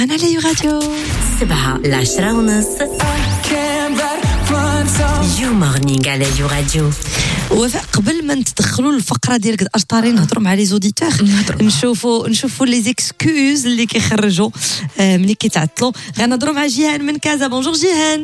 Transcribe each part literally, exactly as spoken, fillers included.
أنا على راديو سبعة العشرة ونص يو مورنينغ على يو راديو. وفاء قبل ما نتدخلوا الفقره ديال اشطاري نهضروا مع لي زوديتور نشوفوا نشوفوا لي زيكسكوز اللي كيخرجوا ملي كيتعطلوا. غنهضروا مع جيهان من كازا. بونجور جيهان.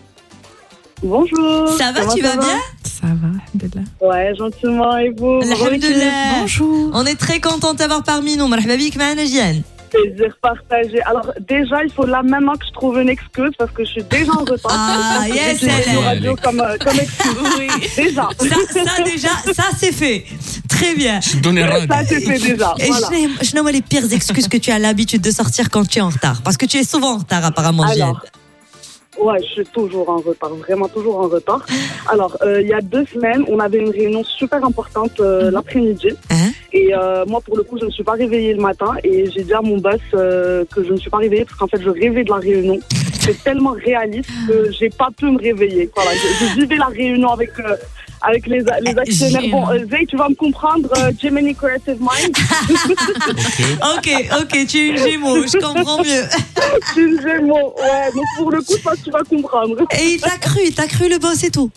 Bonjour. Ça va, tu vas bien? Ça va, alhamdoulilah. Ouais, gentiment, et vous? Alhamdoulilah. Bonjour. On est très content de t'avoir parmi nous. Marhaba bik معنا جيهان. Plaisir partagé. Alors, déjà, il faut là maintenant que je trouve une excuse parce que je suis déjà en retard. Ah, yes, elle radio comme, comme excuse. Oui, déjà. Ça, ça, déjà, ça, c'est fait. Très bien. Ça, c'est fait déjà. Et voilà. je n'ai pas les pires excuses que tu as l'habitude de sortir quand tu es en retard. Parce que tu es souvent en retard, apparemment, Jihad. Ouais, je suis toujours en retard, vraiment toujours en retard. Alors, euh, il y a deux semaines, on avait une réunion super importante euh, mm-hmm. l'après-midi. Hein? Et euh, moi, pour le coup, je ne me suis pas réveillée le matin. Et j'ai dit à mon boss euh, que je ne me suis pas réveillée parce qu'en fait, je rêvais de la réunion. C'est tellement réaliste que j'ai pas pu me réveiller. Voilà, je, je vivais la réunion avec... Euh, avec les, les actionnaires. Bon, euh, Zay, tu vas me comprendre, euh, Gemini Creative Mind. Ok, ok, tu es une gémeaux, je comprends mieux. Je suis une gémeaux, ouais, donc pour le coup, ça, tu vas comprendre. Et il t'a cru, il t'a cru le boss et tout.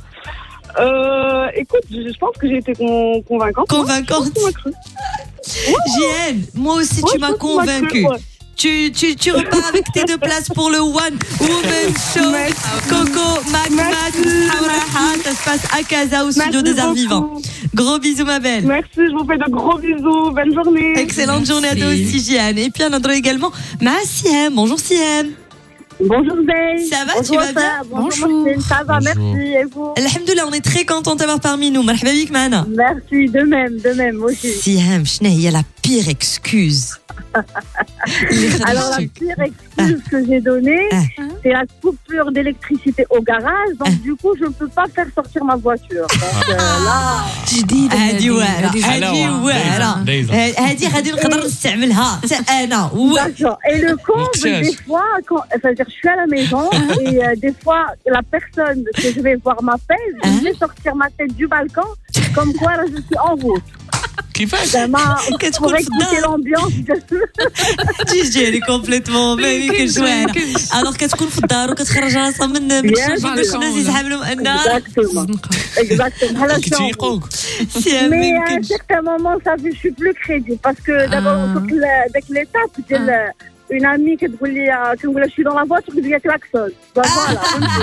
Euh, écoute, je, je pense que j'ai été con, convaincante. Convaincante. Moi, cru. Ouais, J N, moi aussi ouais, tu m'as convaincue. Ouais. Tu, tu, tu repars avec tes deux places pour le One Woman Show. Merci. Coco, Mac, Mac, Hauraha. Ça se passe à Casa, au studio Merci des Arts Vivants. Gros bisous, ma belle. Merci, je vous fais de gros bisous. Bonne journée. Excellente Merci. journée à toi aussi, Jiane. Et puis, on a également ma Siem. Bonjour, Siem. Bonjour, Zay. Ça va, Bonjour, tu vas bien? Bonjour. Bonjour. Ça va, Bonjour. Merci. Et vous? Alhamdoulilah, on est très content de t'avoir parmi nous. Marhaba bik Mana. Merci, de même, de même, aussi. Siem, Shne, il y a la pire excuse. Alors, la pire excuse que j'ai donnée, ah. c'est la coupure d'électricité au garage. Donc, ah. du coup, je ne peux pas faire sortir ma voiture. Donc, euh, là... جديدة هذه واعرة هذه واعرة هذه غادي نقدر نستعملها أنا. Et le comble, des fois, quand, c'est-à-dire, je suis à la maison et euh, des fois, la personne que je vais voir m'appelle, je vais sortir ma tête du balcon, comme quoi là, je suis en route. كيفاش كتكون في الدار الامبيونس تيجي لي كومبليتمون باين كنشوانه الوغ كتكون في الدار وكتخرج راسها من من الشباك باش الناس يسحبوا النار اكزاكتومون اكزاكتومون كيتيقوك مي à certains moments ça je suis plus crédible parce que d'abord داك l'étape ديال une amie qui تقول لي كنقول لها je suis dans la voiture qui dit klaxon. Voilà,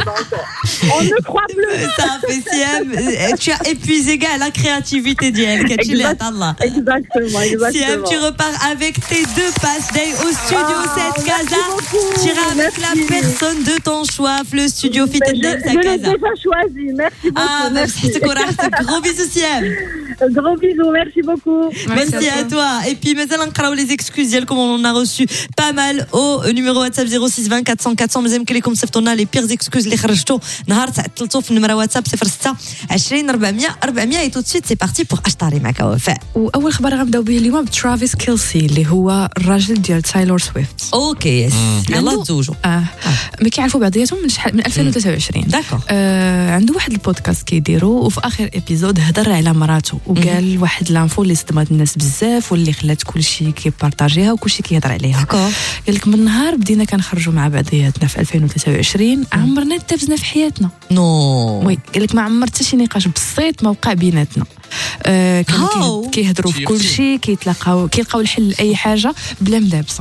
on ne croit plus. Ça fait Siem, tu as épuisé gars la créativité d'elle. Exactement, exactement. Siem, tu repars avec tes deux passes day au studio ah, sept Casa. Tu iras avec merci. La personne de ton choix, le studio Fit and Dance à Casa. Je l'ai déjà choisi, merci beaucoup. Ah, merci. Gros bisous Siem. Gros bisous, merci beaucoup. Merci, merci à, à toi. Et puis, mais on les excuses, comme on en a reçu pas mal au numéro WhatsApp zéro six vingt quatre cents quatre cents. مازال كلكم صيفطونا لي بيرز اكسكوز اللي خرجتو نهار تعطلتو في النمره واتساب صفر ستة عشرين أربعمية أربعمية. اي تو سويت سي بارتي بور اشطاري معك وفاء. واول خبر غنبداو به اليوم بترافيس كيلسي اللي هو الراجل ديال تايلور سويفت. اوكي يس يلا تزوجوا. اه ما كيعرفوا بعضياتهم من شحال من ألفين وثلاثة وعشرين. داكور. آه عنده واحد البودكاست كيديروا وفي اخر ابيزود هضر على مراته وقال واحد لانفو اللي صدمات الناس بزاف واللي خلات كلشي كيبارطاجيها وكلشي كيهضر عليها. داكور. قال لك من نهار بدينا كنخرجوا مع بعضياتنا في ألفين وثلاثة وعشرين عمرنا دابزنا في حياتنا. نو وي قال لك ما عمر حتى شي نقاش بسيط ما وقع بيناتنا. آه كانوا كيهضروا في كل شيء كيتلاقاو كيلقاو الحل لاي حاجه بلا مدابسه.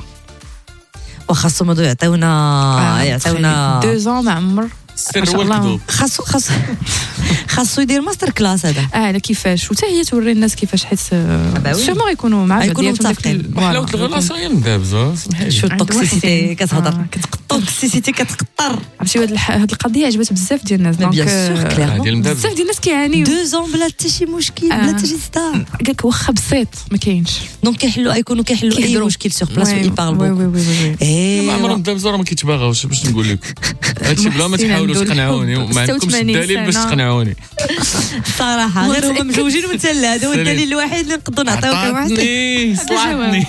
وخاصهم هادو يعطيونا آه يعطيونا دو زون ما عمر سر والكذوب. خاصو خاصو خاصو يدير ماستر كلاس هذا. اه على كيفاش وتا هي توري الناس كيفاش حيت سيغمون يكونوا مع بعضياتهم. حلاوه الغلاصه غير مدابزه. شو التوكسيسيتي كتهضر التوكسيسيتي كتقطر. عرفتي هاد هاد القضيه عجبت بزاف ديال الناس دونك بزاف ديال الناس كيعانيو دو زون بلا حتى شي مشكل بلا حتى شي صداع. قال لك واخا بسيط ما كاينش دونك كيحلوا يكونوا كيحلوا اي مشكل سور بلاص ويبارلوا. وي وي وي اي ما عمرهم مدابزه راه ما كيتباغاوش باش نقول لك هادشي بلا ما تحاولوا تقنعوني وما عندكمش الدليل باش تقنعوني صراحه غير هما مزوجين ومتلا هذا هو الدليل الوحيد اللي نقدروا نعطيوك. عطاتني صلعتني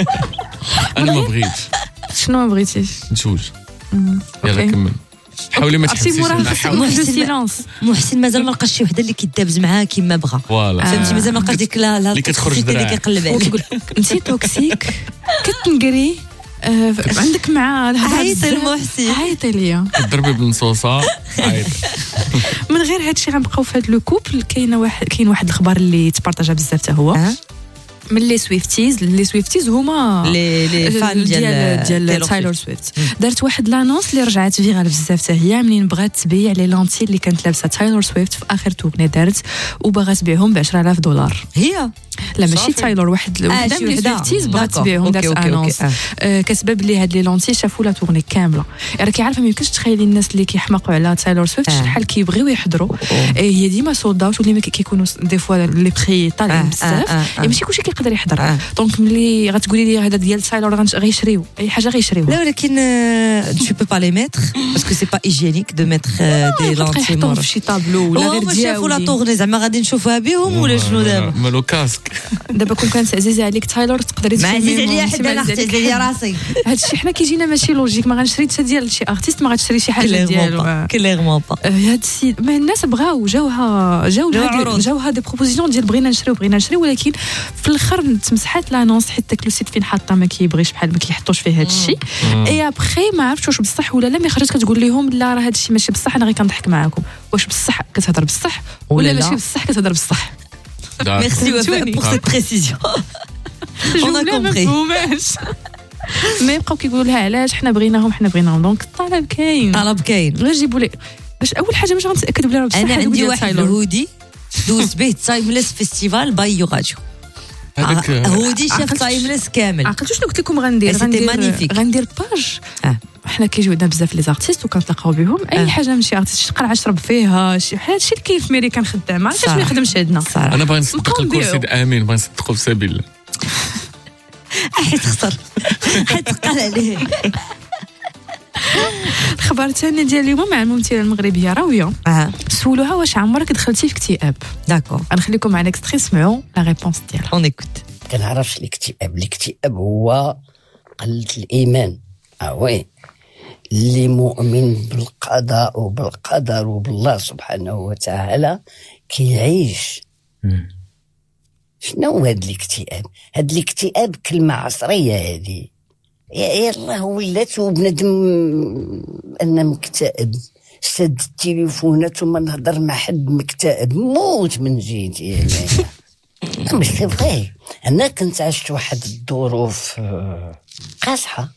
انا ما بغيتش. شنو ما بغيتيش؟ نتزوج. يلا كمل حاولي ما تحسيش محسن محسن مازال ما لقاش شي وحده اللي كيدابز معاها كيما بغا. فهمتي مازال ما لقاش ديك لا لا اللي كتخرج اللي كيقلب عليك. انت توكسيك كتنقري عندك مع عيطي المحسن عيطي ليا تضربي بالنصوصه عيطي. من غير هادشي غنبقاو في هاد لو كوبل. كاينه واحد كاين واحد الخبر اللي تبارطاجا بزاف حتى هو من لي سويفتيز. لي سويفتيز هما لي لي فان ديال ديال تايلور سويفت. دارت واحد لانونس اللي رجعت فيغال بزاف حتى هي منين بغات تبيع لي لونتي اللي كانت لابسه تايلور سويفت في اخر تورني دارت وباغا تبيعهم ب عشرة آلاف دولار. هي لا ماشي تايلور واحد وحده من لي سويفتيز بغات تبيعهم دارت انونس كسبب لي هاد لي لونتي شافوا لا تورني كامله. راكي عارفه ما يمكنش تخيلي الناس اللي كيحماقوا على تايلور سويفت شحال كيبغيو يحضروا. هي ديما سولد اوت واللي كيكونوا دي فوا لي بري طالعين بزاف ماشي كلشي كيقدر يحضر. دونك ملي غتقولي لي هذا ديال تايلور غيشريو اي حاجه غيشريو. لا ولكن tu peux pas les mettre parce que c'est pas hygiénique de mettre des lentilles mortes في شي طابلو ولا غير ديالو. شافوا لا طورني زعما غادي نشوفوها بهم ولا شنو دابا مالو كاسك. دابا كون كانت عزيزه عليك تايلور تقدري تشوفي. ما عزيز عليا حتى انا عزيز عليا راسي. هادشي حنا كيجينا ماشي لوجيك. ما غنشري حتى ديال شي ارتيست ما غتشري شي حاجه ديالو كليرمون با. هادشي ما الناس بغاو جاوها جاو جاوها دي بروبوزيسيون ديال بغينا نشريو بغينا نشريو ولكن في الاخر تمسحات لانونس حيت داك لو سيت فين حاطه ما كيبغيش بحال ما كيحطوش فيه هادشي. اي ابخي ما عرفتش واش بصح ولا لا. مي خرجت كتقول لهم لا راه هادشي ماشي بصح انا غير كنضحك معاكم. واش بصح كتهضر بصح ولا ماشي بصح كتهضر بصح. ميرسي pour cette précision. On a compris. مي بقاو كيقولوا لها علاش حنا بغيناهم حنا بغيناهم. دونك الطلب كاين طلب كاين غير جيبوا لي باش اول حاجه باش غنتاكدوا بلي راه بصح. انا عندي واحد الهودي دوز به تايمليس فيستيفال باي يو راديو. هذاك هودي شاف تايمليس كامل. عقلتوا شنو قلت لكم غندير غندير غندير باج. حنا كيجيو عندنا بزاف لي زارتيست وكنتلاقاو بهم اي آه. حاجه من شي ارتيست تقرا عشرب فيها شي حاجه شي كاين في ميريكان خدام ما عرفتش شنو يخدمش عندنا. انا باغي نصدق الكرسي امين باغي نصدقوا في سبيل الله. حيت خسر حيت قال عليه. الخبر الثاني ديال اليوم مع الممثله المغربيه راويه. اه سولوها واش عمرك دخلتي في اكتئاب. داكور غنخليكم مع الاكستري سمعوا لا ريبونس ديالها. اون ايكوت. كنعرفش الاكتئاب. الاكتئاب هو قله الايمان. اه وي اللي مؤمن بالقضاء وبالقدر وبالله سبحانه وتعالى كيعيش. شنو هاد الاكتئاب؟ هاد الاكتئاب كلمة عصرية هذه. يلا ولات وبنادم أنا مكتئب سد التليفونات وما نهضر مع حد مكتئب موت من جيتي هنايا. مش فغي. أنا كنت عشت واحد الظروف قاصحة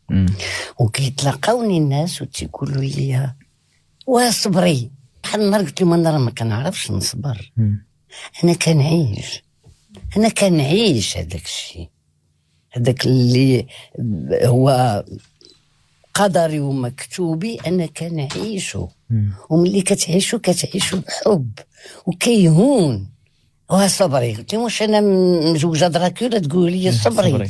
وكيتلاقاوني الناس وتيقولوا لي واصبري. بحال النهار قلت لهم انا راه ما كنعرفش نصبر. انا كنعيش انا كنعيش هذاك الشيء هذاك اللي هو قدري ومكتوبي انا كنعيشه. وملي كتعيشو كتعيشو بحب وكيهون. وصبري قلت لهم واش انا مزوجه دراكولا تقول لي صبري.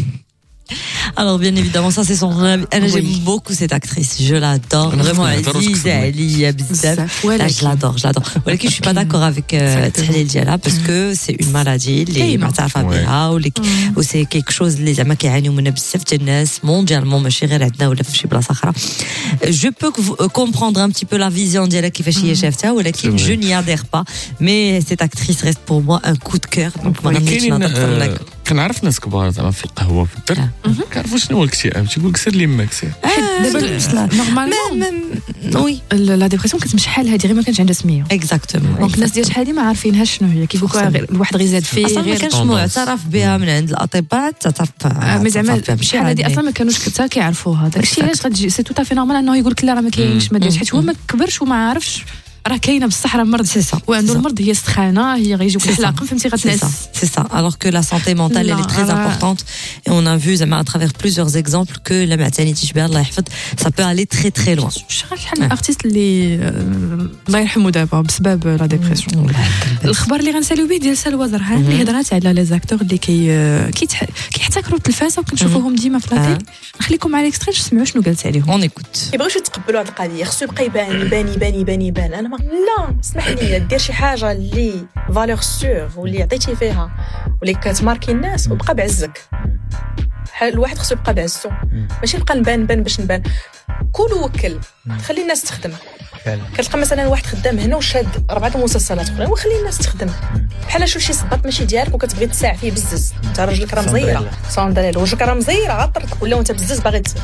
Alors bien évidemment ça c'est son elle j'aime oui. beaucoup cette actrice je l'adore vraiment Aziz Ali bzaf là je l'adore je l'adore ولكن je suis pas d'accord avec التحليل ديالها parce que c'est une maladie اللي معترفه بها و c'est quelque chose اللي زعما كيعانيو منها بزاف ديال الناس mondialement ماشي غير عندنا ولا في شي بلاصه اخرى. je peux comprendre un petit peu la vision ديالها كيفاش هي شافتها ولكن je n'y adhère pas mais cette actrice reste pour moi un coup de cœur donc ما غنمشيش نهضر لك. كنعرف ناس كبار زعما في القهوه في الدر كنعرفوا شنو هو الاكتئاب تيقول لك سير لي ما كسير دابا نورمالمون وي لا ديبرسيون كانت شحال هذه غير ما كانش عندها سميه اكزاكتومون. دونك الناس ديال شحال ما عارفينهاش شنو هي كيقولوا الواحد غير زاد فيه اصلا ما كانش معترف بها من عند الاطباء تعرف مي زعما شحال هذه اصلا ما كانوش حتى كيعرفوها. داكشي علاش غتجي سي تو تافي نورمال انه يقول لك لا راه ما كاينش ما دايرش حيت هو ما كبرش وما عارفش راه كاينه بصح راه مرض سي سا وعنده المرض هي سخانه هي غيجيوك الحلاقه فهمتي غتنعس سي سا alors que la santé mentale elle est très importante et on a vu زعما à travers plusieurs exemples que la ما عتانيتيش بها الله يحفظ ça peut aller très très loin. شحال من ارتيست اللي الله يرحمه دابا بسبب لا ديبرسيون. الخبر اللي غنساليو به ديال سلوى زرهان اللي هضرات على لي زاكتور اللي كي كيحتكروا التلفازه وكنشوفوهم ديما في لا تيل. نخليكم مع الاكستري نسمعوا شنو قالت عليهم. اون ايكوت. كيبغيوش يتقبلوا هذه القضيه خصو يبقى يبان يبان يبان يبان يبان. انا لا اسمح لي دير شي حاجه اللي فالور سور واللي عطيتي فيها واللي كتماركي الناس وبقى بعزك. الواحد خصو يبقى بعزو ماشي نبقى نبان نبان باش نبان. كول وكل خلي الناس تخدم كتلقى مثلا واحد خدام هنا وشاد اربعه المسلسلات اخرين وخلي الناس تخدم بحال شو شي صباط ماشي ديالك وكتبغي تساع فيه بزز انت راجلك راه مزيره صندريل وجهك راه مزيره عطرت ولا انت بزز باغي تسع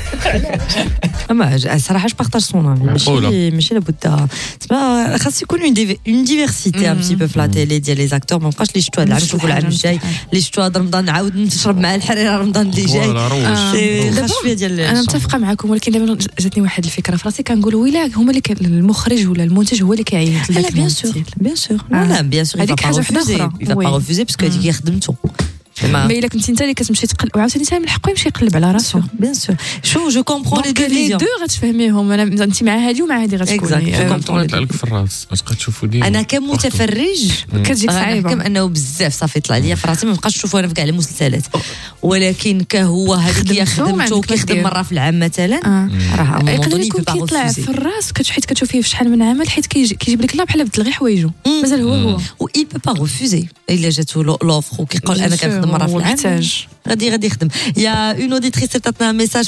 اما صراحه جو بارطاج سون ماشي ماشي لابد تسمع خاص يكون اون ديفيرسيتي ان بتي بو في لا تيلي ديال لي زاكتور ما بقاش لي شتو هاد العام نشوفوا العام الجاي لي شتو هاد رمضان نعاود نشرب مع الحريره رمضان اللي جاي خاص شويه ديال انا متفقه معكم ولكن دابا جاتني واحد الفكره في راسي كنقول ويلا هما اللي المخرج ولا المنتج هو اللي كيعيط لا بيان سور بيان سور لا بيان سور هذيك حاجه وحده اخرى il va pas refuser parce que هذيك هي خدمته ما الا كنتي انت اللي كتمشي تقلب وعاوتاني حتى من حقه يمشي يقلب على راسو بيان سور شو جو كومبرون لي دو لي دو غتفهميهم انا انت مع هذه ومع هذه غتكوني طلع لك في الراس واش كتشوفوا ديما انا كمتفرج كتجيك صعيبه كم انه بزاف صافي طلع لي في راسي ما بقاش نشوفو انا في كاع المسلسلات ولكن كهو هذيك هي خدمته كيخدم مره في العام مثلا راه يقدر يكون كيطلع في الراس حيت كتشوفيه في شحال من عمل حيت كيجيب لك لا بحال بدل غير حوايجو مازال هو هو و il peut pas refuser الا جاتو لوفر وكيقول انا كنخدم مره في العام غادي غادي يخدم يا اون اوديتريس عطاتنا ميساج